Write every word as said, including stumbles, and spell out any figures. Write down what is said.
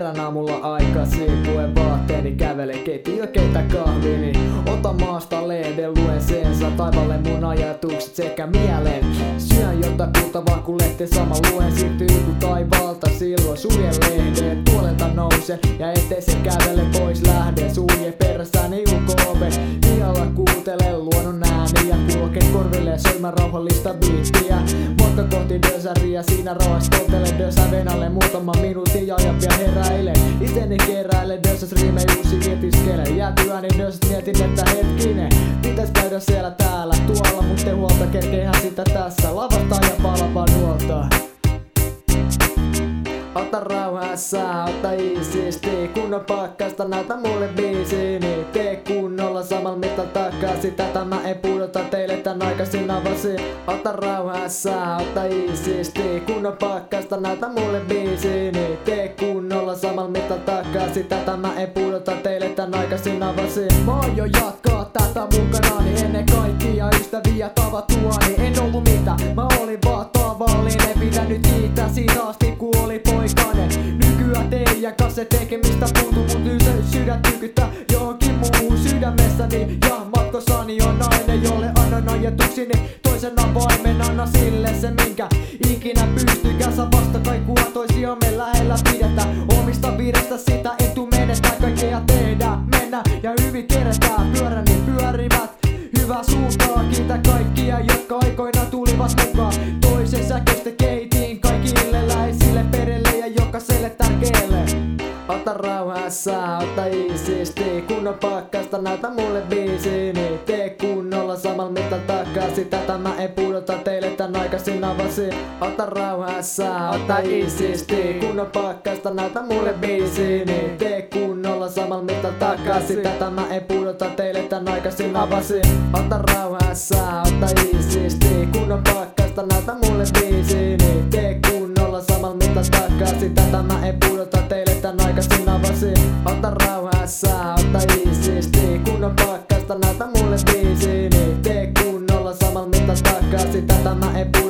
Herään aamulla aikaisin, luen vaatteeni, kävelen ketio, keitä kahvini. Ota maasta lehden, luen sen, saa taivalle mun ajatukset sekä mielen. Syön jotain kultavaa kun lehti sama luen, siirtyy kun taivaalta silloin suljen lehden. Puolelta nousen ja eteisen kävelen pois lähden, sulje perässäni ulko-oven. Pihalla kuuntelen luonnon ääni ja kulken korville soimaan rauhallista biittiä. Matka kohti dösäriä, siinä rauhassa tontelen dösä Venälle muutaman minuutin ja ajan pian heräilen. Iteni keräilen dösäs riimei uusi mietiskelen. Jäätyäni dösäs mietin että hetkinen, pitäis käydä siellä täällä tuolla, mut te huolta kerkeehän sitä tässä. Lavasta ja palapaa nuolta. Ota rauhassa, ota iisisti, kunnon pakkasta, näytä mulle biisini. Tee kunnolla samalla mitalla takaisin, tätä mä en pudota teille tän aikaisin avasin. Ota rauhassa, ota iisisti, kunnon pakkasta, näytä mulle biisini. Tee kunnolla samalla mitalla takaisin, tätä mä en pudota teille tän aikaisin avasin. Mä oon jo jatkaa tätä mukanani, ennen kaikkia ystäviä tavattuani. En ollu mitä, mä olin vaan tavallinen, pitänyt kiittää siitä asti kun oli poikainen. Nykyään teidän kanssa tekemistä puutu, mut nyt se sydän tykyttää johonkin muuhun sydämessäni. Ja matkossani on nainen, jolle annan ajatuksini toisena vaimen. Anna sille se minkä ikinä pystykään, saa vastakaikua toisiamme lähellä pidetään. Omista virestä sitä ei tuu menetään, kaikkea tehdään, mennään ja hyvin kerätään. Pyöräni pyörivät hyvää suuntaa, kiitä kaikkia jotka aikoina tulivat mukaan. Toisen säkeistä keitiin kaikille läheisille perille ja jokaiselle tärkeelle. Ota rauhassa, ota iisisti, kunnon pakkasta, näytä mulle biisini. Tee kunnolla samalla mitalla takaisin, tätä mä en pudota teille tän aikaisin avasin. Ota rauhassa, ota iisisti, kunnon pakkasta, näytä mulle biisini. Tee kunnolla samalla mitalla takaisin, tätä mä en pudota teille tän aikaisin avasin. Ota rauhassa, ota iisisti, kunnon pakkasta, näytä mulle biisini. Tee kunnolla samalla mitalla takaisin, tätä mä en pudota teille tän aikaisin avasin. Ota rauhassa, ota iisisti, kunnon pakkasta, näytä mulle biisini. Tee kunnolla samalla mitalla takaisin, tätä mä en pudota